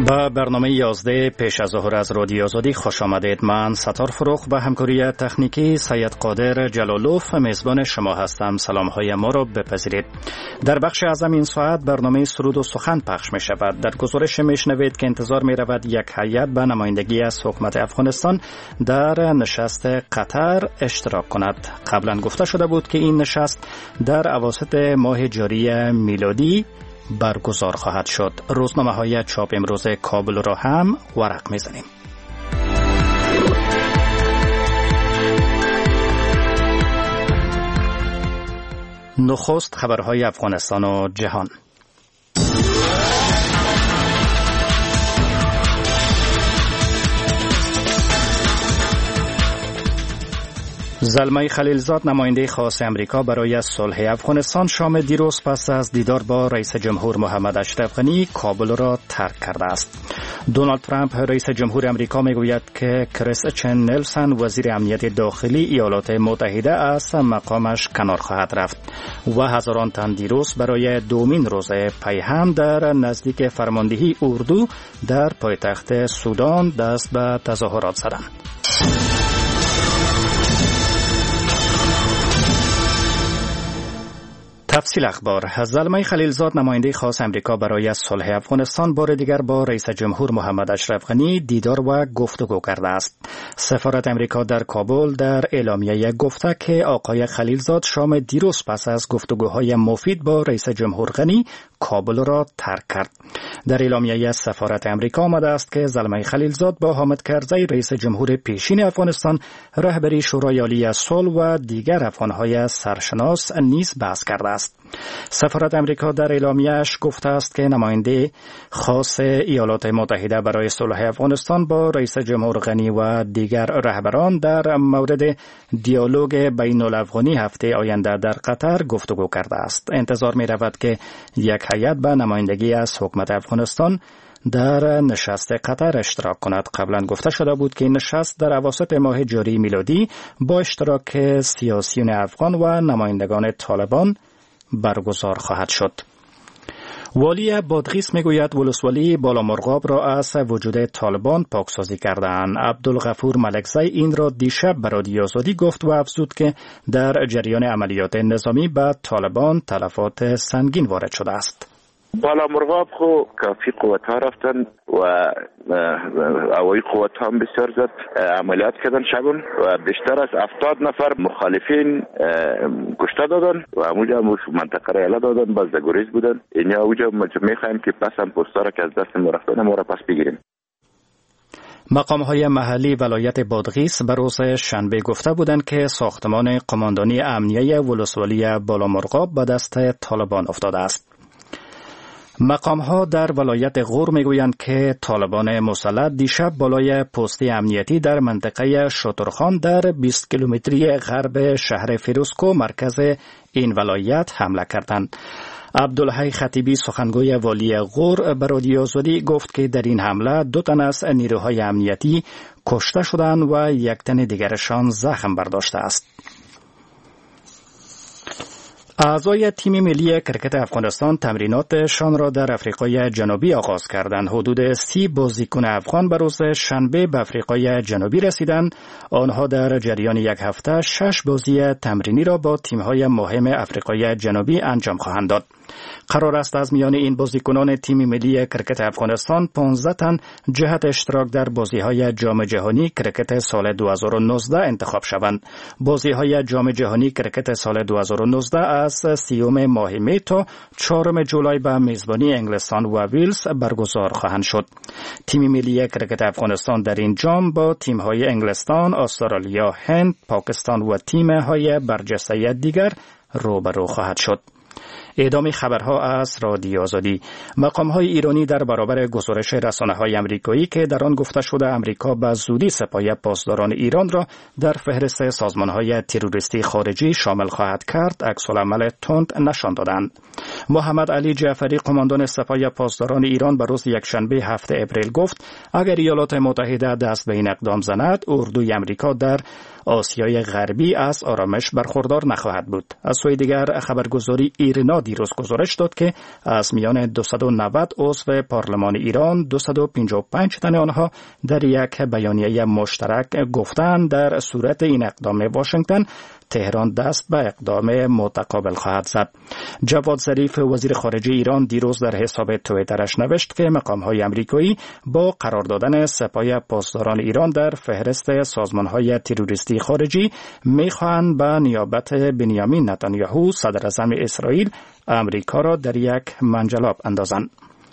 با برنامه 11 پیش از ظهر از رادیو آزادی خوش آمدید. من ستار فروخ و همکاری تکنیکی سید قادر جلالوف میزبان شما هستم. سلام های ما را بپذیرید. در بخش اعظم این ساعت برنامه سرود و سخن پخش می شود. در گزارش می شنوید که انتظار می رود یک هیئت به نمایندگی از حکومت افغانستان در نشست قطر اشتراک کند. قبلا گفته شده بود که این نشست در اواسط ماه جاری میلادی برگزار خواهد شد. روزنامه های چاپ امروز کابل را هم ورق میزنیم. نخست خبرهای افغانستان و جهان. زلمه خلیلزاد نماینده خاص امریکا برای صلح افغانستان شام دیروز پس از دیدار با رئیس جمهور محمد اشرف غنی کابل را ترک کرده است. دونالد ترامپ رئیس جمهور امریکا میگوید که کریستین نلسن وزیر امنیت داخلی ایالات متحده از مقامش کنار خواهد رفت و هزاران تن دیروز برای دومین روز پی هم در نزدیک فرماندهی اردو در پایتخت سودان دست به تظاهرات زدند. تفصیل اخبار. زلمه خلیلزاد نماینده خاص امریکا برای صلح افغانستان بار دیگر با رئیس جمهور محمد اشرف غنی دیدار و گفتگو کرده است. سفارت امریکا در کابل در اعلامیه گفته که آقای خلیلزاد شام دیروز پس از گفتگوهای مفید با رئیس جمهور غنی کابل را ترک کرد. در اعلامیه سفارت امریکا آمده است که زلمه خلیلزاد با حامد کرزی رئیس جمهور پیشین افغانستان، رهبری شورای عالی صلح و دیگر افغانهای سرشناس نیز بحث کرده است. سفارت امریکا در اعلامیه‌اش گفته است که نماینده خاص ایالات متحده برای صلح افغانستان با رئیس جمهور غنی و دیگر رهبران در مورد دیالوگ بین الافغانی هفته آینده در قطر گفتگو کرده است. انتظار می رود که یک هیئت به نمایندگی از حکومت افغانستان در نشست قطر اشتراک کند. قبلا گفته شده بود که این نشست در اواسط ماه جاری میلادی با اشتراک سیاسیون افغان و نمایندگان طالبان برگزار خواهد شد. والی بادغیس میگوید ولسوالی بالامرغاب را از وجود طالبان پاکسازی کردند. عبدالغفور ملکزی این را دیشب به رادیو آزادی گفت و افزود که در جریان عملیات نظامی به طالبان تلفات سنگین وارد شده است. بالامرغاب خو کافی قوت ها رفتن و هوایی قوت ها هم بسیار زد عملیات کردن شبون و بیشتر از 70 نفر مخالفین کشته دادن و همونجا منطقه را اله دادن، باز گریز بودن. اینجا اونجا میخوایم که پس هم پستا را که از دست ما رفتن ما را پس بگیریم. مقام‌های محلی ولایت بادغیس به روز شنبه گفته بودند که ساختمان قماندانی امنیه ولسوالی بالامرغاب به دست طالبان افتاده است. مقام‌ها در ولایت غور میگویند که طالبان مسلح دیشب بالای پستی امنیتی در منطقه شترخان در 20 کیلومتری غرب شهر فیروزکو مرکز این ولایت حمله کردند. عبدالحی خطیبی سخنگوی والی غور به رادیو آزادی گفت که در این حمله 2 تن از نیروهای امنیتی کشته شدند و 1 تن دیگرشان زخم برداشته است. اعضای تیم ملی کرکت افغانستان تمریناتشان را در آفریقای جنوبی آغاز کردند. حدود 30 بازیکن افغان به روز شنبه به آفریقای جنوبی رسیدند. آنها در جریان یک هفته 6 بازی تمرینی را با تیم‌های مهم آفریقای جنوبی انجام خواهند داد. قرار است از میان این بازیکنان تیم ملی کرکت افغانستان 15 تن جهت اشتراک در بازی‌های جام جهانی کرکت سال 2019 انتخاب شوند. بازی‌های جام جهانی کرکت سال 2019 از 30 ماه می تا 4 جولای به میزبانی انگلستان و ویلز برگزار خواهند شد. تیم ملی کرکت افغانستان در این جام با تیم‌های انگلستان، استرالیا، هند، پاکستان و تیم‌های برجسته دیگر روبرو خواهد شد. ادامه خبرها از رادیو آزادی. مقام‌های ایرانی در برابر گزارش رسانه‌های آمریکایی که در آن گفته شده آمریکا به زودی سپاه پاسداران ایران را در فهرست سازمان‌های تروریستی خارجی شامل خواهد کرد، عکس‌العمل تند نشان دادند. محمد علی جعفری قماندان سپاه پاسداران ایران به روز یکشنبه 7 اپریل گفت اگر ایالات متحده دست به این اقدام زند، اردوی آمریکا در آسیای غربی از آرامش برخوردار نخواهد بود. از سوی دیگر خبرگزاری ایرنا دیروز گزارش داد که از میان 290 عضو پارلمان ایران 255 تن آنها در یک بیانیه مشترک گفتند در صورت این اقدام واشنگتن تهران دست به اقدام متقابل خواهد زد. جواد ظریف وزیر خارجه ایران دیروز در حساب توییترش نوشت که مقام‌های آمریکایی با قرار دادن سپاه پاسداران ایران در فهرست سازمان‌های تروریستی خارجی می‌خواهند به نیابت بنیامین نتانیاهو صدراعظم اسرائیل آمریکا را در یک منجلاب اندازند.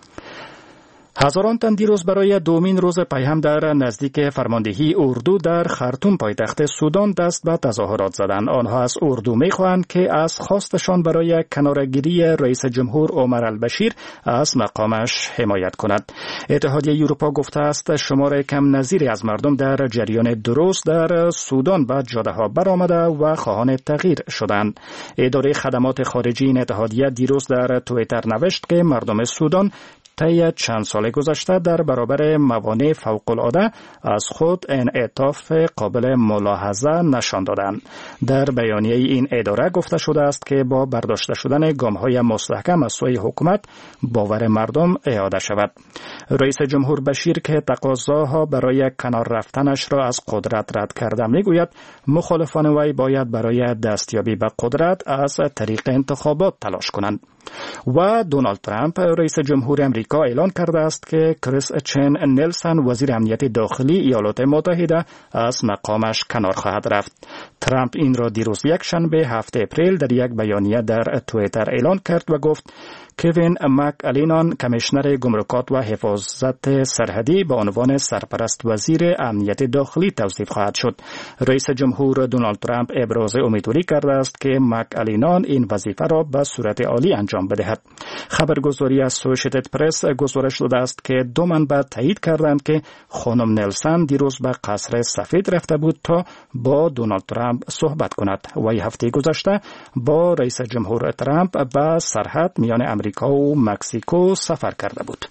هزاران تن دیروز برای دومین روز پیهم در نزدیک فرماندهی اردو در خرطوم پایتخت سودان دست به تظاهرات زدند. آنها از اردو می‌خواهند که از خواستشان برای کناره‌گیری رئیس جمهور عمر البشیر از مقامش حمایت کند. اتحادیه اروپا گفته است شمار کم نظیری از مردم در جریان درست در سودان به جاده‌ها برآمده و خواهان تغییر شدند. اداره خدمات خارجی این اتحادیه دیروز در توییتر نوشت که مردم سودان طی چند سال گذشته در برابر موانع فوق‌العاده از خود انعطاف قابل ملاحظه نشان دادند. در بیانیه این اداره گفته شده است که با برداشته شدن گام‌های مستحکم از سوی حکومت باور مردم اعاده شود. رئیس جمهور بشیر که تقاضاها برای کنار رفتنش را از قدرت رد کرده میگوید مخالفان وی باید برای دستیابی به قدرت از طریق انتخابات تلاش کنند. و دونالد ترامپ رئیس جمهور امریکا اعلان کرده است که کریس چن نلسن وزیر امنیت داخلی ایالات متحده از مقامش کنار خواهد رفت. ترامپ این را دیروز یک شنبه 7 اپریل در یک بیانیه در توییتر اعلان کرد و گفت کوین مک الینان کمیشنر گمرکات و حفاظت سرحدی به عنوان سرپرست وزیر امنیت داخلی توصیف خواهد شد. رئیس جمهور دونالد ترامپ ابراز امیدواری کرده است که مک الینان این وظیفه را به صورت عالی انجام بدهد. خبرگزاری اسوسییتد پرس گزارش داده است که دو منبع تایید کردند که خانم نلسن دیروز به قصر سفید رفته بود تا با دونالد ترامپ صحبت کند. وی هفته گذشته با رئیس جمهور ترامپ به سرحد میان امریکا و مکزیکو سفر کرده بود.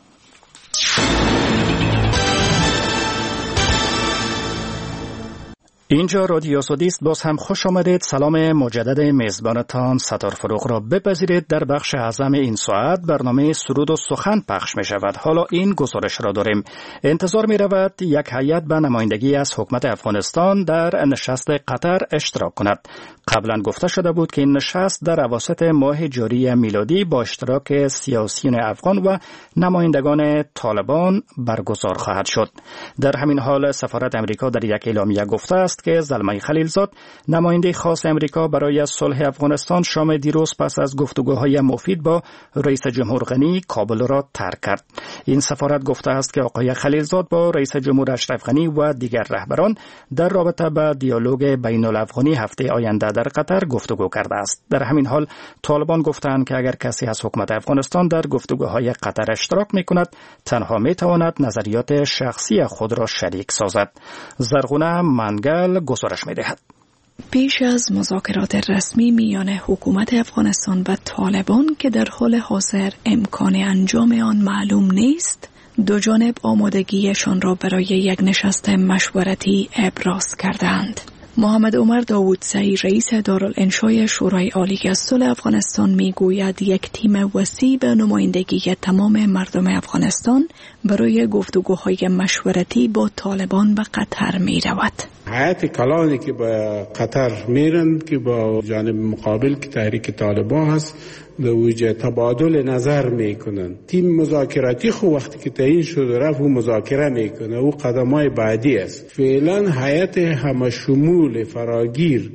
اینجا رادیو سودیست، باز هم خوش آمدید. سلام مجدد میزبانتان ستار فروغ را بپذیرید. در بخش اعظم این ساعت برنامه سرود و سخن پخش می شود. حالا این گزارش را داریم. انتظار می رود یک هیئت به نمایندگی از حکومت افغانستان در نشست قطر اشتراک کند. قبلا گفته شده بود که این نشست در اواسط ماه جاری میلادی با اشتراک سیاسیون افغان و نمایندگان طالبان برگزار خواهد شد. در همین حال سفارت امریکا در یک اعلامیه گفته است که زلمه خلیلزاد نماینده خاص امریکا برای صلح افغانستان شام دیروز پس از گفتگوهای مفید با رئیس جمهور غنی کابل را ترک کرد. این سفارت گفته است که آقای خلیلزاد با رئیس جمهور اشرف غنی و دیگر رهبران در رابطه با دیالوگ بین الافغانی هفته آینده در قطر گفتگو کرده است. در همین حال طالبان گفتند که اگر کسی از حکومت افغانستان در گفتگوهای قطر اشتراک می‌کند تنها می‌تواند نظریات شخصی خود را شریک سازد. زرغونه منگل گزارش می‌دهد. پیش از مذاکرات رسمی میان حکومت افغانستان و طالبان که در حال حاضر امکان انجام آن معلوم نیست، دو جانب آمادگیشان را برای یک نشست مشورتی ابراز کردند. محمد عمر داوودزئی رئیس دارالانشای شورای عالی صلح افغانستان میگوید یک تیم وسیع به نمایندگی تمام مردم افغانستان برای گفتگوهای مشورتی با طالبان به قطر می رود. هیئت کلانی که به قطر میرند که با جانب مقابل که تحریک طالبان هست در وجه تبادل نظر میکنن. تیم مذاکراتی خو وقتی که تعیین شده رفت و مذاکره میکنه و قدمای بعدی است. فعلا هیئت همه شمول فراگیر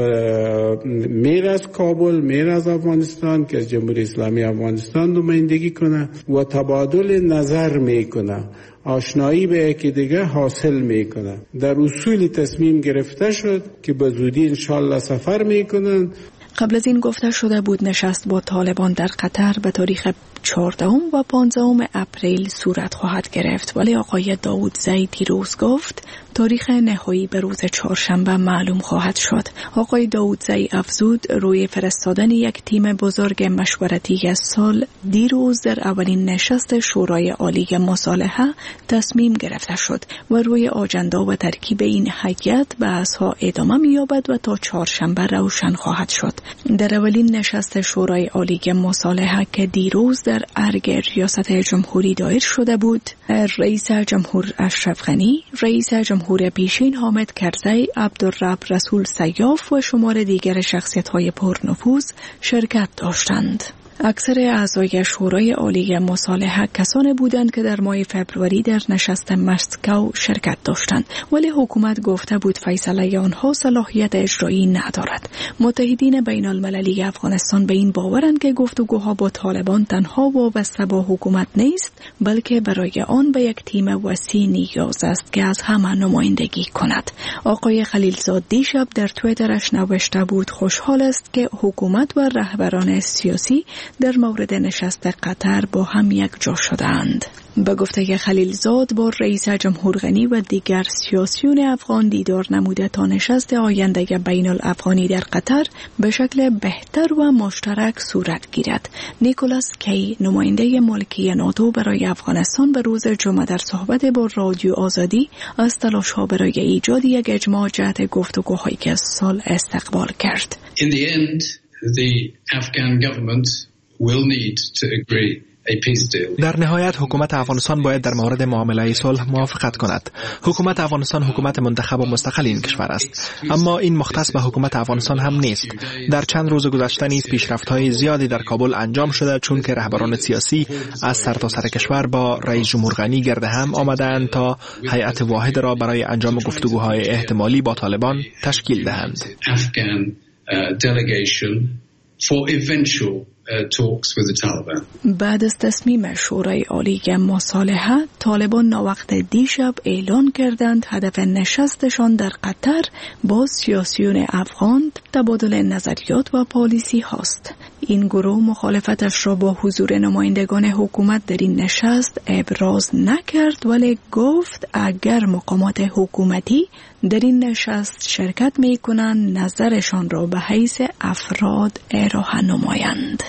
میر از کابل، میر از افغانستان که از جمهوری اسلامی افغانستان نمایندگی کنه و تبادل نظر میکنه، آشنایی به یکی دیگه حاصل میکنه. در اصول تصمیم گرفته شد که به زودی انشالله سفر میکنن. قبل از این گفته شده بود نشست با طالبان در قطر به تاریخ 14 و 15 اپریل صورت خواهد گرفت، ولی آقای داودزی دیروز گفت تاریخ نهایی به روز چهارشنبه معلوم خواهد شد. آقای داودزی افزود روی فرستادن یک تیم بزرگ مشورتی از سال دیروز در اولین نشست شورای عالی مصالحه تصمیم گرفته شد و روی آجندا و ترکیب این هیئت بحث‌ها ادامه می‌یابد و تا چهارشنبه روشن خواهد شد. در اولین نشست شورای عالی مصالحه که دیروز در ارگ ریاست جمهوری دایر شده بود، رئیس جمهور اشرف غنی، رئیس جمهور پیشین حامد کرزی، عبدالرب رسول سیاف و شمار دیگر شخصیت‌های پرنفوذ شرکت داشتند. اکثر اعضای شورای عالی مصالحه کسانی بودند که در ماه فبروری در نشست مسکو شرکت داشتند، ولی حکومت گفته بود فیصله آنها صلاحیت اجرایی ندارد. متحدین بین المللی افغانستان به این باورند که گفتگوها با طالبان تنها وابسته با حکومت نیست، بلکه برای آن به یک تیم وسیع نیاز است که از همه نمایندگی کند. آقای خلیلزاد دیشب در توییترش نوشته بود خوشحال است که حکومت و رهبران سیاسی در مورد نشست قطر با هم یک جا شدند. به گفته خلیلزاد با رئیس جمهور غنی و دیگر سیاسیون افغان دیدار نموده تا نشست آینده بین الافغانی در قطر به شکل بهتر و مشترک صورت گیرد. نیکولاس کی، نماینده ملکی ناتو برای افغانستان، به روز جمعه در صحبت با رادیو آزادی از تلاش‌ها برای ایجاد یک اجماع جهت گفتگوهایی که از سال استقبال کرد. In the end, the Afghan government will need to agree a peace deal. در نهایت حکومت افغانستان باید در مورد معامله صلح موافقت کند. حکومت افغانستان حکومت منتخب و مستقل این کشور است، اما این مختص به حکومت افغانستان هم نیست. در چند روز گذشته نیز پیشرفت‌های زیادی در کابل انجام شده، چون که رهبران سیاسی از سرتاسر کشور با رئیس جمهور غنی گرد هم آمدند تا هیئت واحد را برای انجام گفتگوهای احتمالی با طالبان تشکیل دهند. For eventual talks with the Taliban. بعد از تصمیم شورای عالی مصالحه، طالبان ناوقت دیشب اعلان کردند هدف نشستشان در قطر با سیاسیون افغان تبادل نظریات و پالیسی هاست. این گروه مخالفتش را با حضور نمایندگان حکومت در این نشست ابراز نکرد، ولی گفت اگر مقامات حکومتی در این نشست شرکت می کنند نظرشان را به حیث افراد ارائه نمایند.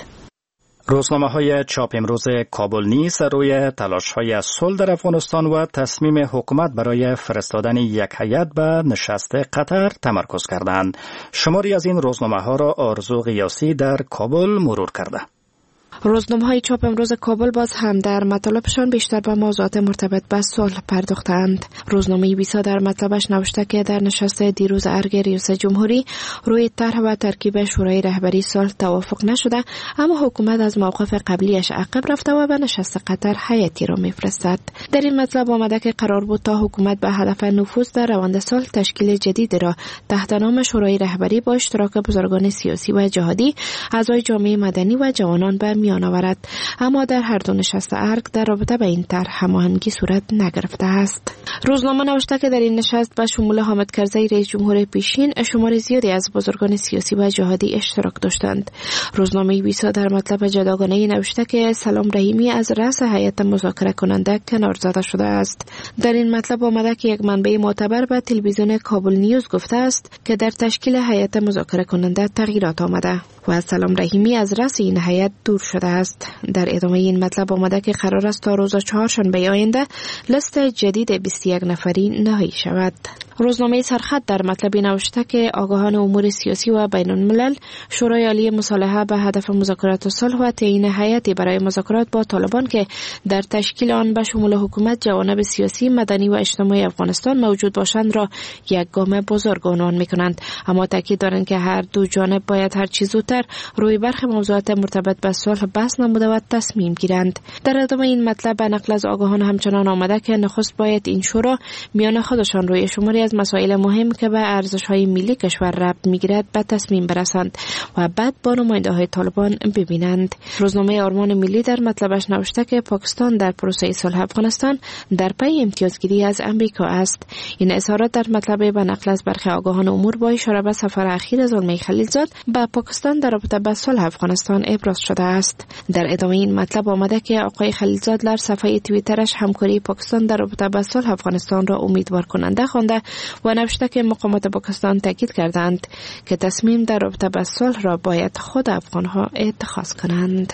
روزنامه‌های چاپ امروز کابل نیز روی تلاش‌های صلح در افغانستان و تصمیم حکومت برای فرستادن یک هیئت به نشست قطر تمرکز کردند. شماری از این روزنامه‌ها را آرزو غیاسی در کابل مرور کرده. روزنامه‌های چاپ امروز کابل باز هم در مطالبشان بیشتر به موضوعات مرتبط به صلح پرداختند. روزنامه 20 در مطلبش نوشته که در نشست دیروز ارگ ریاست جمهوری روی طرح و ترکیب شورای رهبری صلح توافق نشده، اما حکومت از موقف قبلیش عقب رفته و به نشست قطر هیئتی را میفرستد. در این مطلب آمده که قرار بود تا حکومت به هدف نفوذ در روند صلح تشکیل جدید را تحت نام شورای رهبری با اشتراک بزرگان سیاسی و جهادی، اعضای جامعه مدنی و جوانان به میان آورد، اما در هر دو نشست ارگ در رابطه به این طرح هماهنگی صورت نگرفته است. روزنامه نوشته که در این نشست به شمول حامد کرزی رئیس جمهور پیشین شمار زیادی از بزرگان سیاسی و جهادی اشتراک داشتند. روزنامه 20 در مطلب جداگانه نوشته که سلام رحیمی از رأس هیئت مذاکره کننده کنار زده شده است. در این مطلب آمده که یک منبع معتبر به تلویزیون کابل نیوز گفته است که در تشکیل هیئت مذاکره کننده تغییرات آمده و سلام رحیمی از رأس این هیئت دور شده است. در ادامه این مطلب آمده که قرار است تا روز چهارشنبه آینده لیست جدید 21 نفری نهایی شود. روزنامه سرخط در مطلبی نوشته که آگاهان امور سیاسی و بین الملل شورای عالی مصالحه به هدف مذاکرات صلح و تعیین هیئتی برای مذاکرات با طالبان که در تشکیل آن به شمول حکومت، جوانب سیاسی، مدنی و اجتماعی افغانستان موجود باشند را یک گام بزرگ عنوان می‌کنند، اما تاکید دارند که هر دو جانب باید هر چه زودتر روی برخی موضوعات مرتبط به صلح بحث نموده و تصمیم گیرند. در ادامه این مطلب به نقل از آگاهان همچنان آمده که نخست باید این شورا میان خودشان روی شماری از مسائل مهم که به ارزش‌های ملی کشور ربط می‌گیرد به تصمیم برسند و بعد با نماینده‌های طالبان ببینند. روزنامه آرمان ملی در مطلبش نوشته که پاکستان در پروسه صلح افغانستان در پی امتیازگیری از امریکا است. این اظهارات در مطلب به نقل از برخی آگاهان امور با اشاره به سفر اخیر زلمه خلیلزاد به پاکستان در رابطه با صلح افغانستان ابراز شده است. در ادامه این مطلب آمده که آقای خلیلزاد در صفحه توییترش همکاری پاکستان در رابطه با صلح افغانستان را امیدوار کننده خوانده و نوشته که مقامات پاکستان تاکید کردند که تصمیم در رابطه با صلح را باید خود افغانها اتخاذ کنند.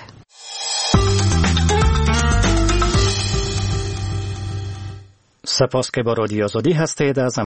سپاس که با رادیو آزادی هستید. از